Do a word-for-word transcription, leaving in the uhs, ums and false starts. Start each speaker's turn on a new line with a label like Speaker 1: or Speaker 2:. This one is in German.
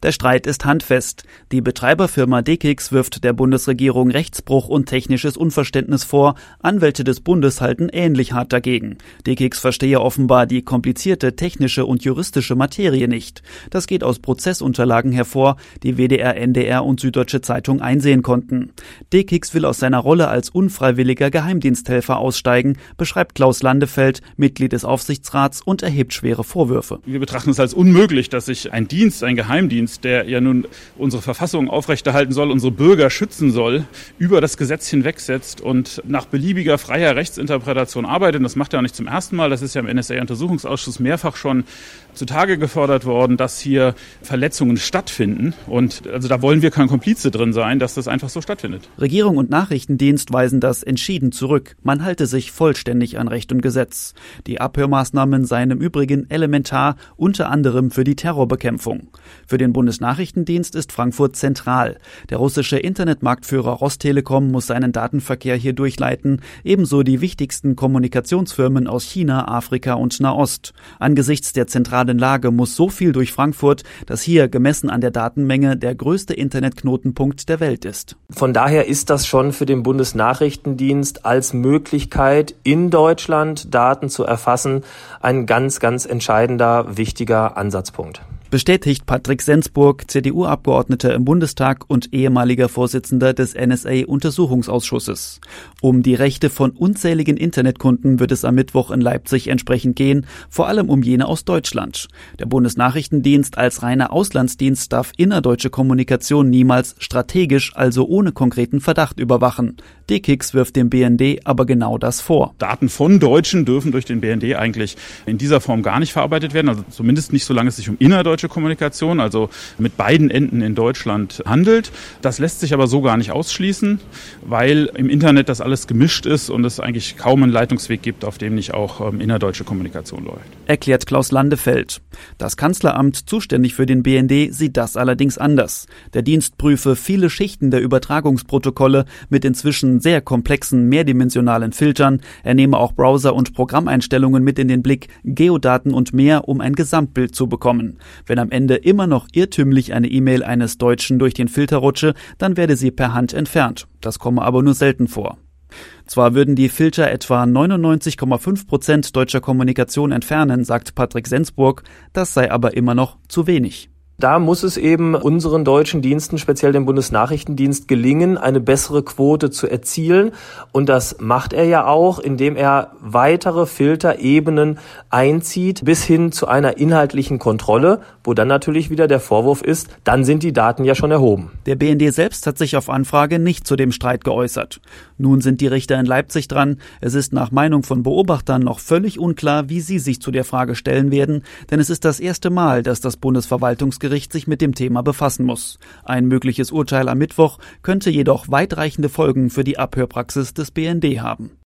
Speaker 1: Der Streit ist handfest. Die Betreiberfirma D K I X wirft der Bundesregierung Rechtsbruch und technisches Unverständnis vor. Anwälte des Bundes halten ähnlich hart dagegen. D K I X verstehe offenbar die komplizierte technische und juristische Materie nicht. Das geht aus Prozessunterlagen hervor, die W D R, N D R und Süddeutsche Zeitung einsehen konnten. D K I X will aus seiner Rolle als unfreiwilliger Geheimdiensthelfer aussteigen, beschreibt Klaus Landefeld, Mitglied des Aufsichtsrats, und erhebt schwere Vorwürfe.
Speaker 2: Wir betrachten es als unmöglich, dass sich ein Dienst, ein Geheimdienst, der ja nun unsere Verfassung aufrechterhalten soll, unsere Bürger schützen soll, über das Gesetz hinwegsetzt und nach beliebiger freier Rechtsinterpretation arbeitet. Das macht er auch nicht zum ersten Mal. Das ist ja im N S A-Untersuchungsausschuss mehrfach schon zutage gefordert worden, dass hier Verletzungen stattfinden. Und also da wollen wir kein Komplize drin sein, dass das einfach so stattfindet.
Speaker 1: Regierung und Nachrichtendienst weisen das entschieden zurück. Man halte sich vollständig an Recht und Gesetz. Die Abhörmaßnahmen seien im Übrigen elementar, unter anderem für die Terrorbekämpfung. Für den Bundesnachrichtendienst ist Frankfurt zentral. Der russische Internetmarktführer Rostelekom muss seinen Datenverkehr hier durchleiten, ebenso die wichtigsten Kommunikationsfirmen aus China, Afrika und Nahost. Angesichts der zentralen Lage muss so viel durch Frankfurt, dass hier, gemessen an der Datenmenge, der größte Internetknotenpunkt der Welt ist.
Speaker 3: Von daher ist das schon für den Bundesnachrichtendienst als Möglichkeit, in Deutschland Daten zu erfassen, ein ganz, ganz entscheidender, wichtiger Ansatzpunkt.
Speaker 1: Bestätigt Patrick Sensburg, C D U-Abgeordneter im Bundestag und ehemaliger Vorsitzender des N S A-Untersuchungsausschusses. Um die Rechte von unzähligen Internetkunden wird es am Mittwoch in Leipzig entsprechend gehen, vor allem um jene aus Deutschland. Der Bundesnachrichtendienst als reiner Auslandsdienst darf innerdeutsche Kommunikation niemals strategisch, also ohne konkreten Verdacht, überwachen. D K I X wirft dem B N D aber genau das vor.
Speaker 2: Daten von Deutschen dürfen durch den B N D eigentlich in dieser Form gar nicht verarbeitet werden, also zumindest nicht, solange es sich um innerdeutsche Kommunikation, also mit beiden Enden in Deutschland, handelt. Das lässt sich aber so gar nicht ausschließen, weil im Internet das alles gemischt ist und es eigentlich kaum einen Leitungsweg gibt, auf dem nicht auch ähm, innerdeutsche Kommunikation läuft.
Speaker 1: Erklärt Klaus Landefeld. Das Kanzleramt, zuständig für den B N D, sieht das allerdings anders. Der Dienst prüfe viele Schichten der Übertragungsprotokolle mit inzwischen sehr komplexen, mehrdimensionalen Filtern. Er nehme auch Browser- und Programmeinstellungen mit in den Blick, Geodaten und mehr, um ein Gesamtbild zu bekommen. Wenn am Ende immer noch irrtümlich eine E-Mail eines Deutschen durch den Filter rutsche, dann werde sie per Hand entfernt. Das komme aber nur selten vor. Zwar würden die Filter etwa neunundneunzig Komma fünf Prozent deutscher Kommunikation entfernen, sagt Patrick Sensburg, das sei aber immer noch zu wenig.
Speaker 3: Da muss es eben unseren deutschen Diensten, speziell dem Bundesnachrichtendienst, gelingen, eine bessere Quote zu erzielen. Und das macht er ja auch, indem er weitere Filterebenen einzieht, bis hin zu einer inhaltlichen Kontrolle, wo dann natürlich wieder der Vorwurf ist, dann sind die Daten ja schon erhoben.
Speaker 1: Der B N D selbst hat sich auf Anfrage nicht zu dem Streit geäußert. Nun sind die Richter in Leipzig dran. Es ist nach Meinung von Beobachtern noch völlig unklar, wie sie sich zu der Frage stellen werden, denn es ist das erste Mal, dass das Bundesverwaltungsgericht sich mit dem Thema befassen muss. Ein mögliches Urteil am Mittwoch könnte jedoch weitreichende Folgen für die Abhörpraxis des B N D haben.